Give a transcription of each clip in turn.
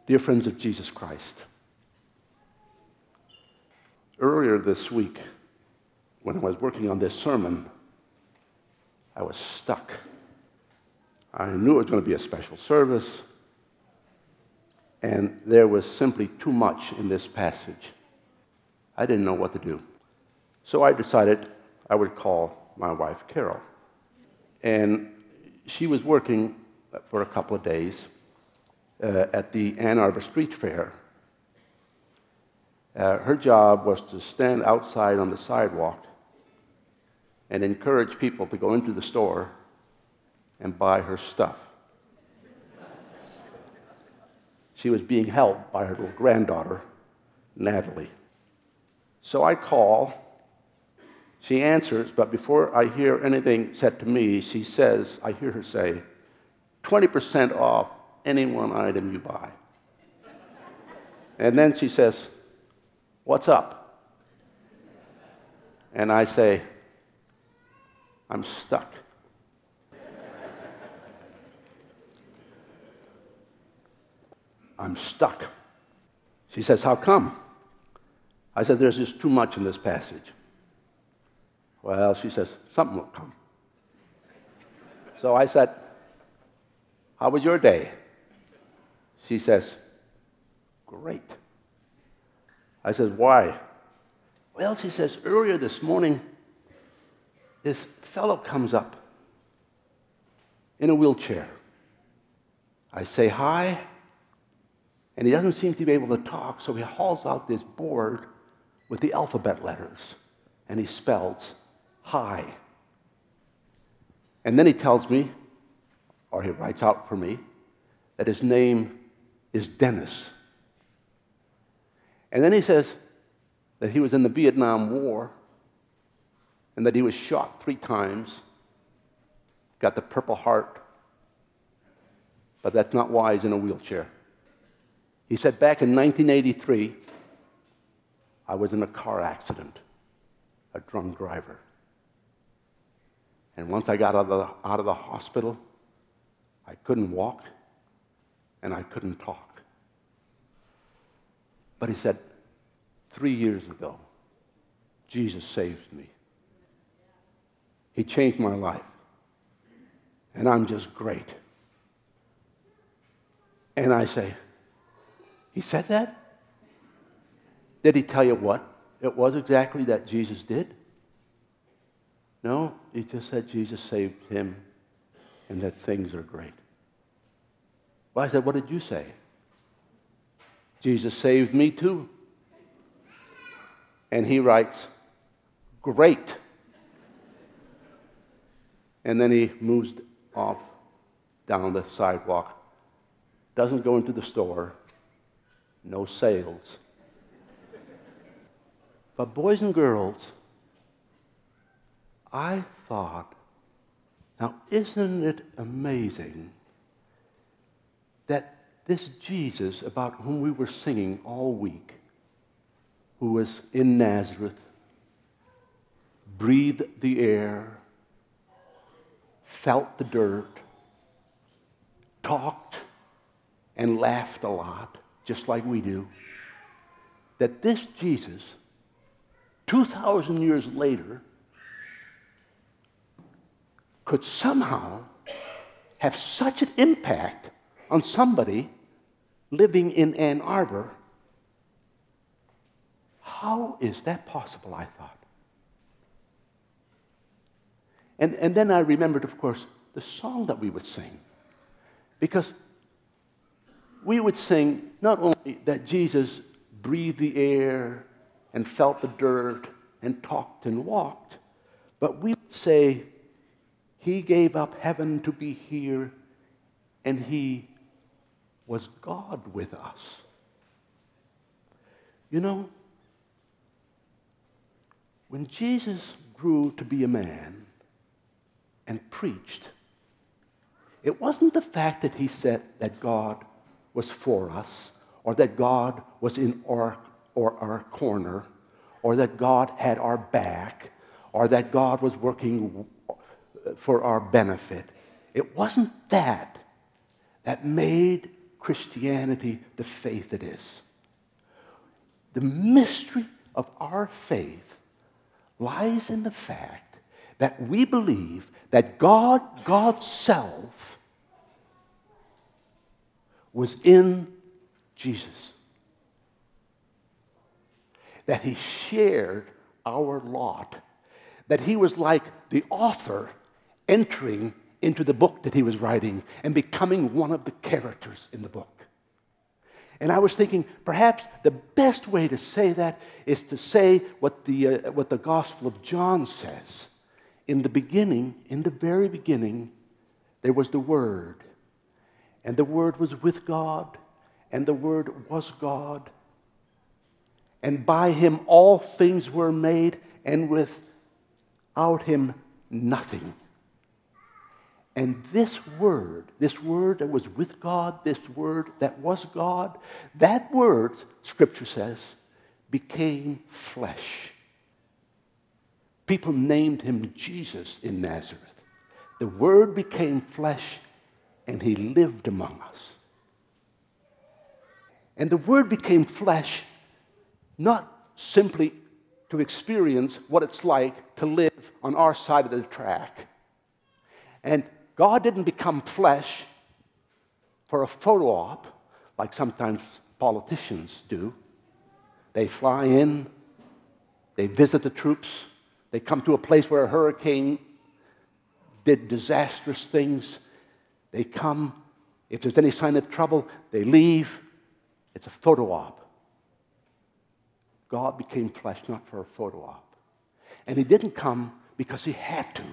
Dear friends of Jesus Christ, earlier this week, when I was working on this sermon, I was stuck. I knew it was going to be a special service, and there was simply too much in this passage. I didn't know what to do. So I decided I would call my wife, Carol. And she was working for a couple of days at the Ann Arbor Street Fair. Her job was to stand outside on the sidewalk and encourage people to go into the store and buy her stuff. She was being helped by her little granddaughter, Natalie. So I call. She answers, but before I hear anything said to me, I hear her say, 20% off any one item you buy. And then she says, what's up? And I say, I'm stuck. I'm stuck. She says, how come? I said, there's just too much in this passage. Well, she says, something will come. So I said, how was your day? She says, great. I said, why? Well, she says, earlier this morning, this fellow comes up in a wheelchair. I say hi, and he doesn't seem to be able to talk, so he hauls out this board with the alphabet letters, and he spells hi. And then he tells me, or he writes out for me, that his name is Dennis. And then he says that he was in the Vietnam War and that he was shot 3 times, got the Purple Heart, but that's not why he's in a wheelchair. He said, back in 1983, I was in a car accident, a drunk driver. And once I got out of the hospital, I couldn't walk and I couldn't talk. But he said, 3 years ago, Jesus saved me. He changed my life. And I'm just great. And I say, he said that? Did he tell you what it was exactly that Jesus did? No, he just said Jesus saved him and that things are great. Well, I said, what did you say? Jesus saved me too. And he writes, great. And then he moves off down the sidewalk, doesn't go into the store, no sales. But boys and girls, I thought, now isn't it amazing that this Jesus about whom we were singing all week, who was in Nazareth, breathed the air, felt the dirt, talked and laughed a lot, just like we do, that this Jesus, 2,000 years later, could somehow have such an impact on somebody living in Ann Arbor. How is that possible, I thought. And then I remembered, of course, the song that we would sing. Because we would sing not only that Jesus breathed the air and felt the dirt and talked and walked, but we would say, he gave up heaven to be here, and he was God with us. You know, when Jesus grew to be a man and preached, it wasn't the fact that he said that God was for us, or that God was in our corner, or that God had our back, or that God was working for our benefit. It wasn't that made Christianity the faith it is. The mystery of our faith lies in the fact that we believe that God, God's self, was in Jesus. That he shared our lot. That he was like the author entering into the book that he was writing and becoming one of the characters in the book. And I was thinking, perhaps the best way to say that is to say what the Gospel of John says. In the beginning, in the very beginning, there was the Word. And the Word was with God, and the Word was God. And by him all things were made, and without him nothing. And this word that was with God, this word that was God, that word, Scripture says, became flesh. People named him Jesus in Nazareth. The Word became flesh, and he lived among us. And the Word became flesh, not simply to experience what it's like to live on our side of the track. And God didn't become flesh for a photo op, like sometimes politicians do. They fly in, they visit the troops, they come to a place where a hurricane did disastrous things. They come, if there's any sign of trouble, they leave. It's a photo op. God became flesh not for a photo op. And he didn't come because he had to.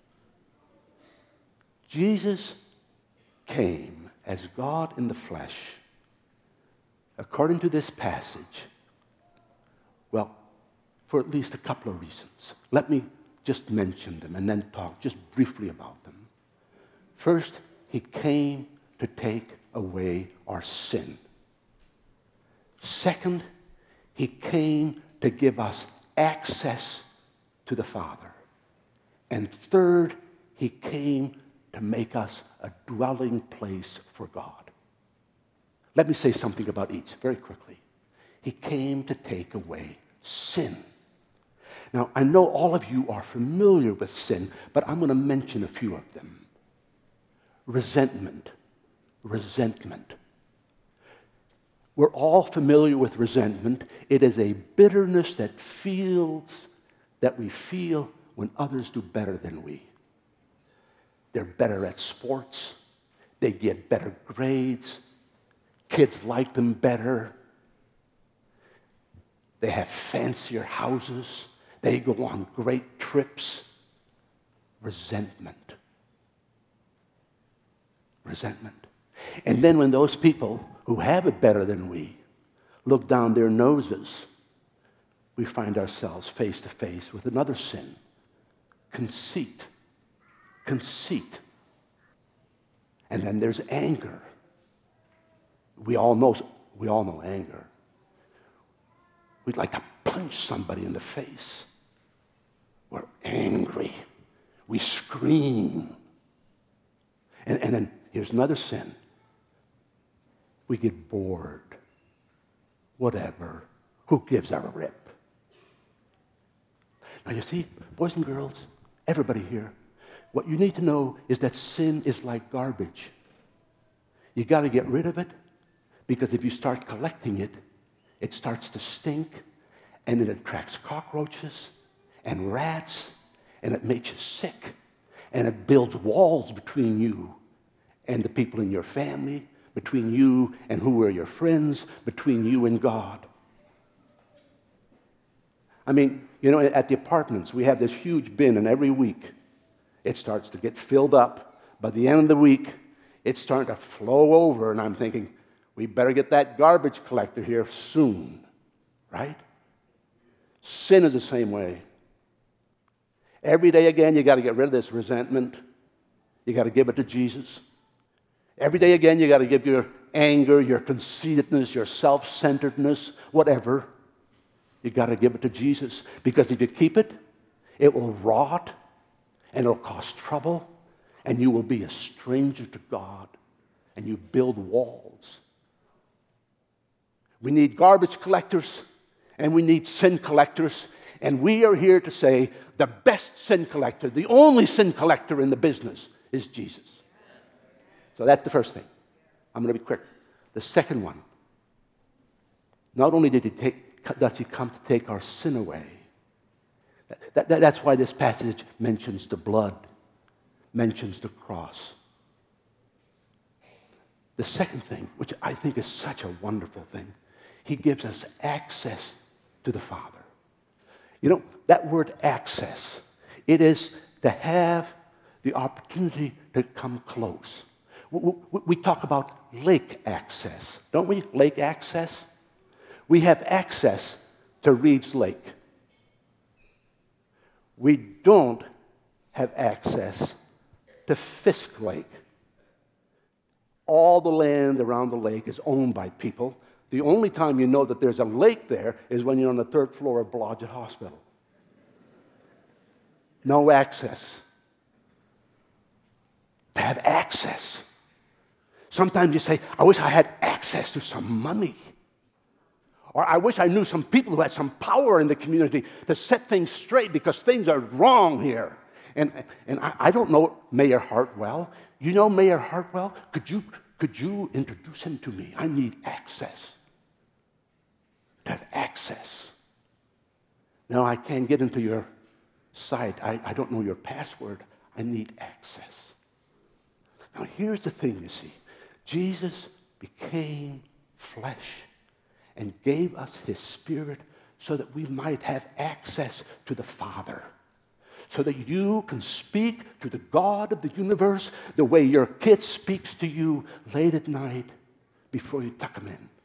Jesus came as God in the flesh, according to this passage, well, for at least a couple of reasons. Let me just mention them and then talk just briefly about them. First, he came to take away our sin. Second, he came to give us access to the Father. And third, he came to make us a dwelling place for God. Let me say something about each very quickly. He came to take away sin. Now, I know all of you are familiar with sin, but I'm going to mention a few of them. Resentment. We're all familiar with resentment. It is a bitterness that we feel when others do better than we. They're better at sports. They get better grades. Kids like them better. They have fancier houses. They go on great trips. Resentment. And then when those people who have it better than we look down their noses, we find ourselves face to face with another sin. Conceit. And then there's anger. We all know anger. We'd like to punch somebody in the face. We're angry. We scream. And then here's another sin. We get bored. Whatever. Who gives a rip? Now you see, boys and girls, everybody here, what you need to know is that sin is like garbage. You got to get rid of it, because if you start collecting it, it starts to stink, and it attracts cockroaches and rats, and it makes you sick, and it builds walls between you and the people in your family, between you and who are your friends, between you and God. I mean, you know, at the apartments, we have this huge bin, and every week it starts to get filled up. By the end of the week, it's starting to flow over, and I'm thinking, we better get that garbage collector here soon, right? Sin is the same way. Every day again, you got to get rid of this resentment. You got to give it to Jesus. Every day again, you got to give your anger, your conceitedness, your self-centeredness, whatever. You got to give it to Jesus, because if you keep it, it will rot, and it'll cause trouble, and you will be a stranger to God. and you build walls. We need garbage collectors, and we need sin collectors, and we are here to say the best sin collector, the only sin collector in the business is Jesus. So that's the first thing. I'm going to be quick. The second one, not only does he come to take our sin away, that's why this passage mentions the blood, mentions the cross. The second thing, which I think is such a wonderful thing, he gives us access to the Father. You know, that word access, it is to have the opportunity to come close. We talk about lake access, don't we? Lake access. We have access to Reed's Lake. We don't have access to Fisk Lake. All the land around the lake is owned by people. The only time you know that there's a lake there is when you're on the third floor of Blodgett Hospital. No access. To have access. Sometimes you say, I wish I had access to some money. Or I wish I knew some people who had some power in the community to set things straight because things are wrong here. And I don't know Mayor Hartwell. You know Mayor Hartwell? Could you introduce him to me? I need access. To have access. Now, I can't get into your site. I don't know your password. I need access. Now, here's the thing, you see. Jesus became flesh and gave us his Spirit so that we might have access to the Father. So that you can speak to the God of the universe the way your kid speaks to you late at night before you tuck him in.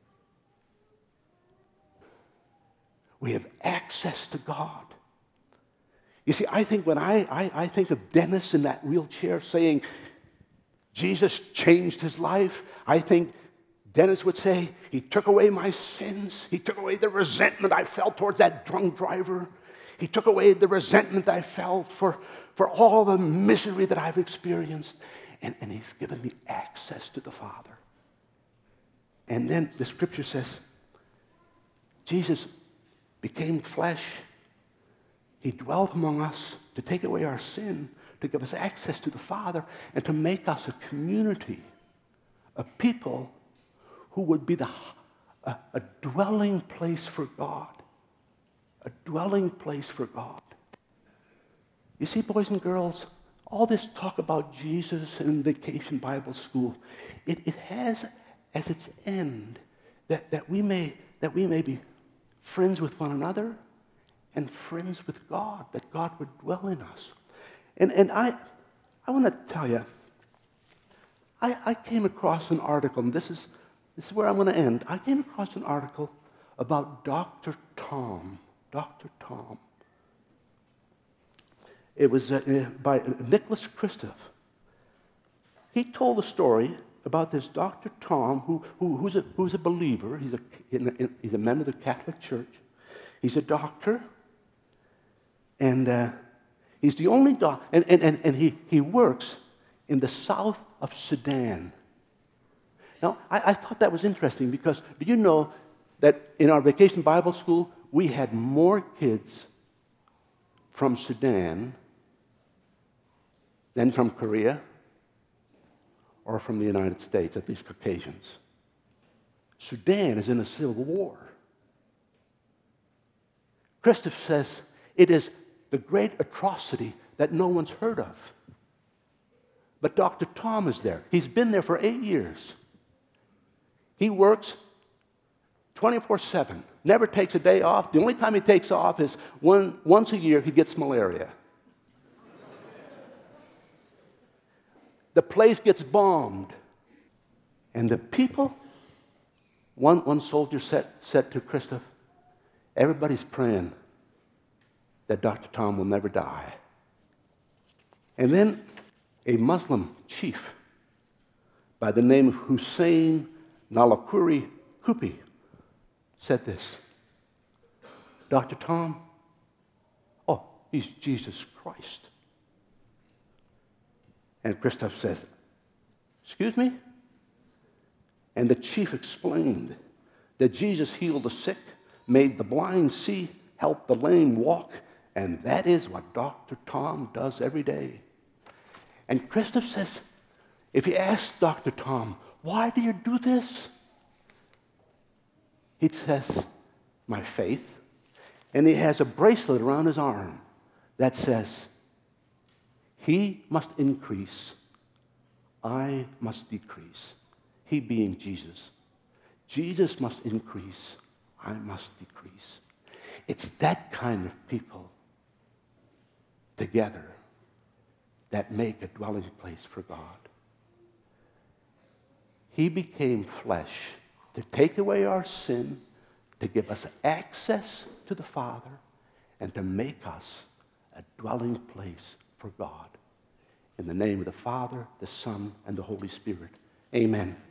We have access to God. You see, I think when I think of Dennis in that wheelchair saying, Jesus changed his life, I think Dennis would say, he took away my sins. He took away the resentment I felt towards that drunk driver. He took away the resentment I felt for all the misery that I've experienced. And he's given me access to the Father. And then the scripture says, Jesus became flesh. He dwelt among us to take away our sin, to give us access to the Father, and to make us a community, a people who would be a dwelling place for God. A dwelling place for God. You see, boys and girls, all this talk about Jesus and Vacation Bible School, it has as its end that we may be friends with one another and friends with God, that God would dwell in us. And I want to tell you, I came across an article, and this is where I'm going to end. I came across an article about Dr. Tom. Dr. Tom. It was by Nicholas Kristof. He told a story about this Dr. Tom who's a believer. He's a member of the Catholic Church. He's a doctor. And he's the only doctor. And he works in the south of Sudan. Now, I thought that was interesting because do you know that in our Vacation Bible School, we had more kids from Sudan than from Korea or from the United States, at least Caucasians. Sudan is in a civil war. Kristof says it is the great atrocity that no one's heard of. But Dr. Tom is there. He's been there for 8 years. He works 24/7, never takes a day off. The only time he takes off is once a year he gets malaria. The place gets bombed. And the people, one soldier said to Kristof, everybody's praying that Dr. Tom will never die. And then a Muslim chief by the name of Hussein Nalakuri Kupi said this, Dr. Tom, oh, he's Jesus Christ. And Kristof says, excuse me? And the chief explained that Jesus healed the sick, made the blind see, helped the lame walk, and that is what Dr. Tom does every day. And Christopher says, if you ask Dr. Tom, why do you do this? He says, my faith. And he has a bracelet around his arm that says, he must increase, I must decrease. He being Jesus. Jesus must increase, I must decrease. It's that kind of people together that make a dwelling place for God. He became flesh to take away our sin, to give us access to the Father, and to make us a dwelling place for God. In the name of the Father, the Son, and the Holy Spirit. Amen.